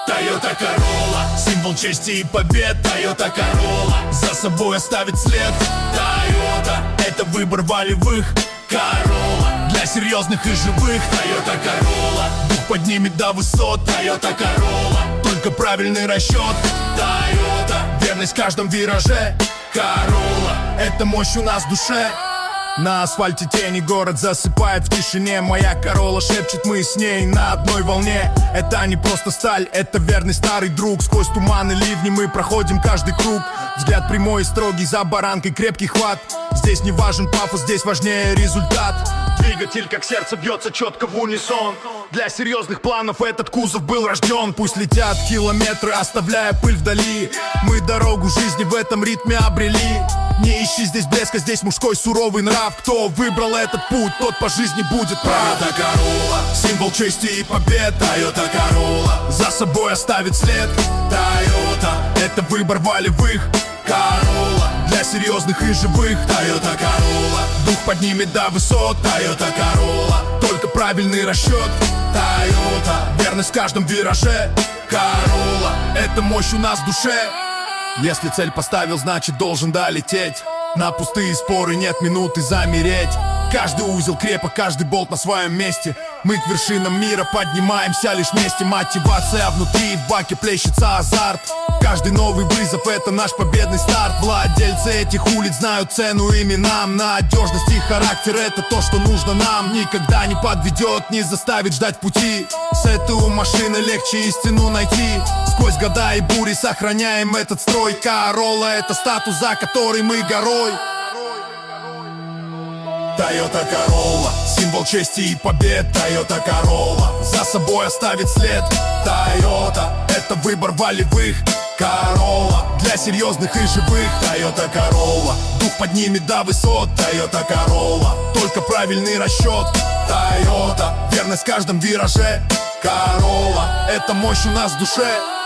Toyota Corolla, символ чести и побед. Toyota Corolla, за собой оставит след. Toyota, это выбор волевых. Corolla, для серьезных и живых. Toyota Corolla, дух поднимет до высот. Toyota Corolla, только правильный расчет. Toyota, верность в каждом вираже. Corolla, это мощь у нас в душе. На асфальте тени, город засыпает в тишине. Моя Corolla шепчет, мы с ней на одной волне. Это не просто сталь, это верный старый друг. Сквозь туман и ливни мы проходим каждый круг. Взгляд прямой и строгий, за баранкой крепкий хват. Здесь не важен пафос, здесь важнее результат. Двигатель как сердце бьется четко в унисон. Для серьезных планов этот кузов был рожден. Пусть летят километры, оставляя пыль вдали. Мы дорогу жизни в этом ритме обрели. Не ищи здесь блеска, здесь мужской суровый нрав. Кто выбрал этот путь, тот по жизни будет прав. Toyota Corolla, символ чести и побед. Toyota Corolla, за собой оставит след. Toyota, это выбор волевых. Corolla, для серьезных и живых. Toyota Corolla, дух поднимет до высот. Toyota Corolla, только правильный расчет. Toyota, верность в каждом вираже. Corolla, это мощь у нас в душе. Если цель поставил, значит должен долететь. На пустые споры нет минуты замереть. Каждый узел крепок, каждый болт на своем месте. Мы к вершинам мира поднимаемся лишь вместе. Мотивация внутри, в баке плещется азарт. Каждый новый вызов — это наш победный старт. Владельцы этих улиц знают цену именам. Надежность и характер — это то, что нужно нам. Никогда не подведет, не заставит ждать пути. С этой у машины легче истину найти. Сквозь года и бури сохраняем этот строй. Corolla — это статус, за который мы горой. Toyota Corolla, символ чести и побед. Toyota Corolla, за собой оставит след. Toyota, это выбор волевых. Corolla, для серьезных и живых. Toyota Corolla, дух поднимет до высот. Toyota Corolla, только правильный расчет. Toyota, верность в каждом вираже. Corolla, это мощь у нас в душе.